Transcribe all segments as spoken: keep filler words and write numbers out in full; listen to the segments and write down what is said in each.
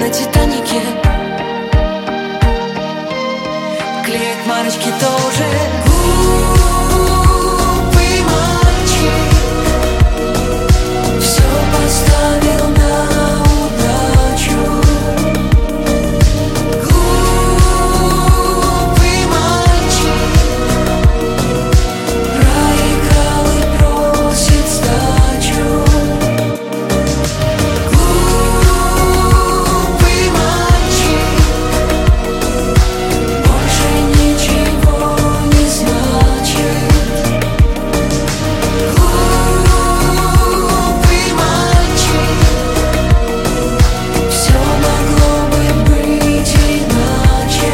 на Титанике. Клеит марочки тоже. Глупый мальчик все поставил на удачу. Глупый мальчик проиграл и просит сдачу. Глупый мальчик больше ничего не значит. Глупый мальчик, все могло бы быть иначе.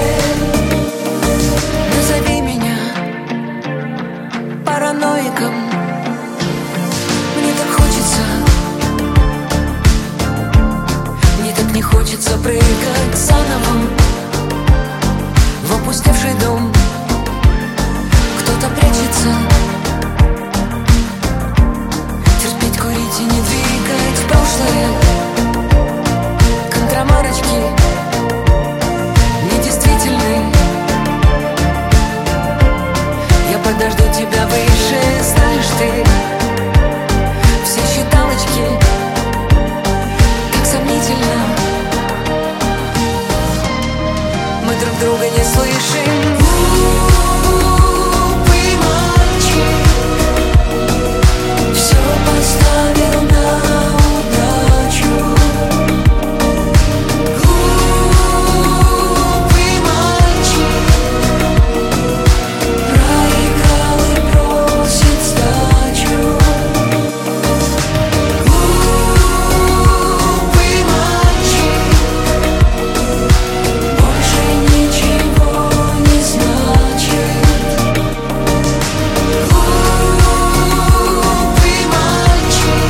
Назови меня параноиком. Мне так хочется, мне так не хочется прыгать заново в опустевший дом. Кто-то прячется. Терпеть, курить и не двигать прошлое. Контрамарочки недействительны. Я подожду тебя выше, знаешь ты. Все считалочки так сомнительно. Мы друг друга не слышим. Глупый мальчик все поставил на удачу. Глупый мальчик проиграл и просит сдачу. Глупый мальчик больше ничего не значит. Глупый мальчик,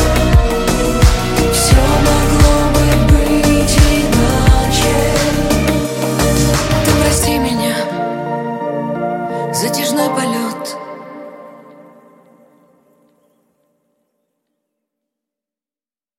все могло бы быть иначе. Ты прости меня, затяжной полет.